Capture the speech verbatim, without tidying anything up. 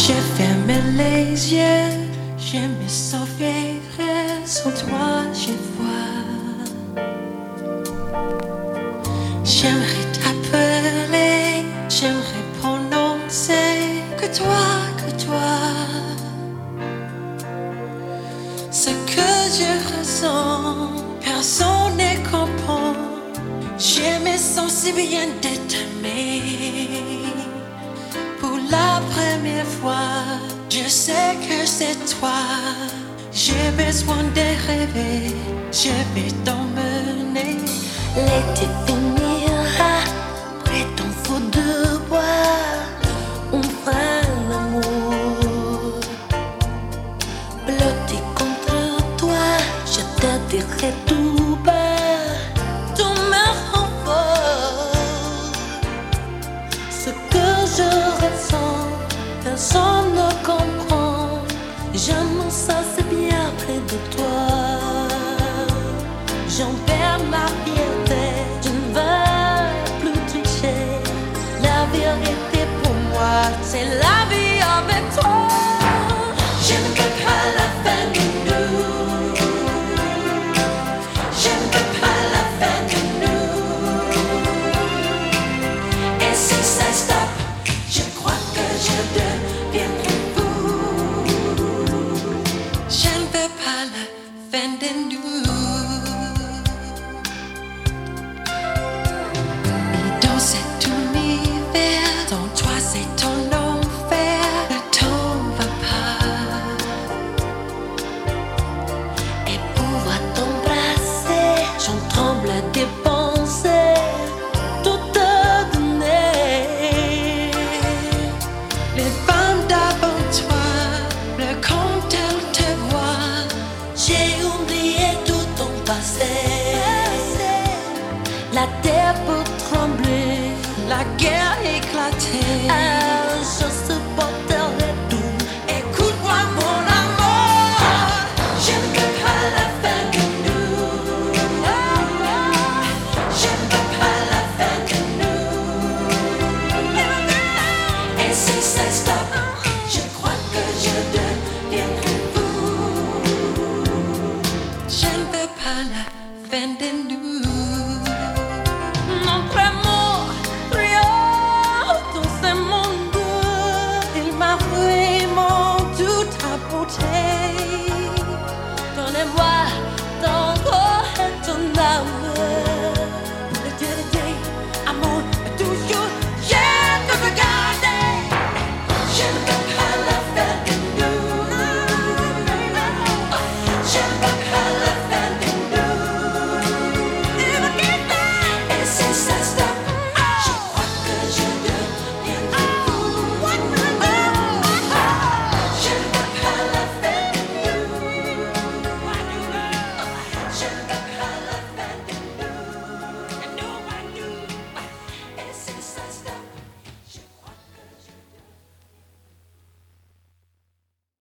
J'ai fermé les yeux, je me sauverai sans toi, je vois. J'aimerais t'appeler, j'aimerais prononcer que toi, que toi. Ce que je ressens, personne ne comprend. Je me sens si bien de t'aimer. Pour la première fois, je sais que c'est toi. J'ai besoin de rêver, je vais t'emmener. L'été finira près ton feu de bois. On fera l'amour. Blotti contre toi, je te dirai tout bas. Tout me renvoie. Ce que je ressens, personne ne comprend. Je me sens si bien près de toi. J'en perds ma fierté, je ne veux plus tricher. La vérité pour moi, c'est la vie avec toi. Je ne veux pas la fin de nous. Je ne veux pas la fin de nous. Et si ça stoppe, je crois que je deviendrai fou. Je ne veux pas la fin de nous. Et dans cet univers, sans toi c'est ton enfer. Ne t'en va pas. Et pouvoir t'embrasser, j'en tremble à dépenser, tout te donner. Les femmes d'avant toi, le quand elles te voient, J'ai oublié tout ton passé. La terre peut trembler, la guerre éclatée. un jour se